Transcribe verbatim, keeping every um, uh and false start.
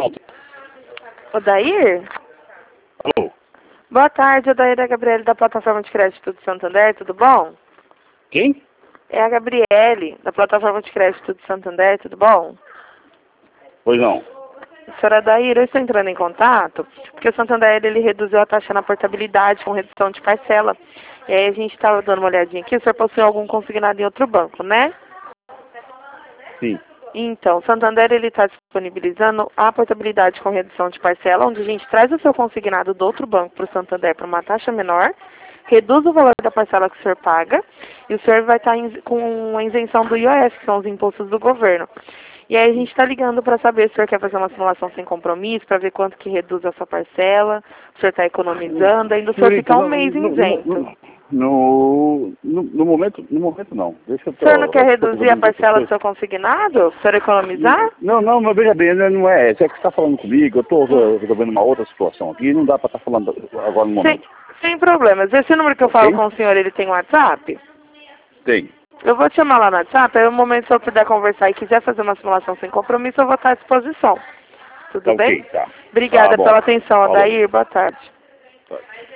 alto. Odair? Alô? Boa tarde, Odair, é a Gabriele da plataforma de crédito do Santander, tudo bom? Quem? É a Gabriele, da plataforma de crédito do Santander, tudo bom? Pois não. Senhora Odair, eu estou entrando em contato porque o Santander ele reduziu a taxa na portabilidade com redução de parcela. E aí a gente estava dando uma olhadinha aqui, o senhor possui algum consignado em outro banco, né? Sim. Então, o Santander ele está disponibilizando a portabilidade com redução de parcela, onde a gente traz o seu consignado do outro banco para o Santander para uma taxa menor, reduz o valor da parcela que o senhor paga e o senhor vai estar com a isenção do I O F, que são os impostos do governo. E aí a gente está ligando para saber se o senhor quer fazer uma simulação sem compromisso, para ver quanto que reduz a sua parcela, se o senhor está economizando, ainda o senhor Senhorita, ficar um no, mês no, isento. no, no, no momento, no momento não. Deixa eu O senhor não quer tô, tô reduzir a resolvendo outras parcela do coisas. seu consignado? O senhor economizar? Não, não, mas veja bem, não não é. Você é que está falando comigo, eu estou Hum. resolvendo uma outra situação aqui, não dá para estar falando agora no Sem, momento. sem problemas. Esse número que eu falo Ok? com o senhor, ele tem WhatsApp? Tem. Eu vou te chamar lá no WhatsApp, aí no momento que o senhor puder conversar e quiser fazer uma simulação sem compromisso, eu vou estar à disposição. Tá Tudo ok, bem? tá. Tá Obrigada bom. pela atenção, Falou. Odair. Boa tarde. Tá.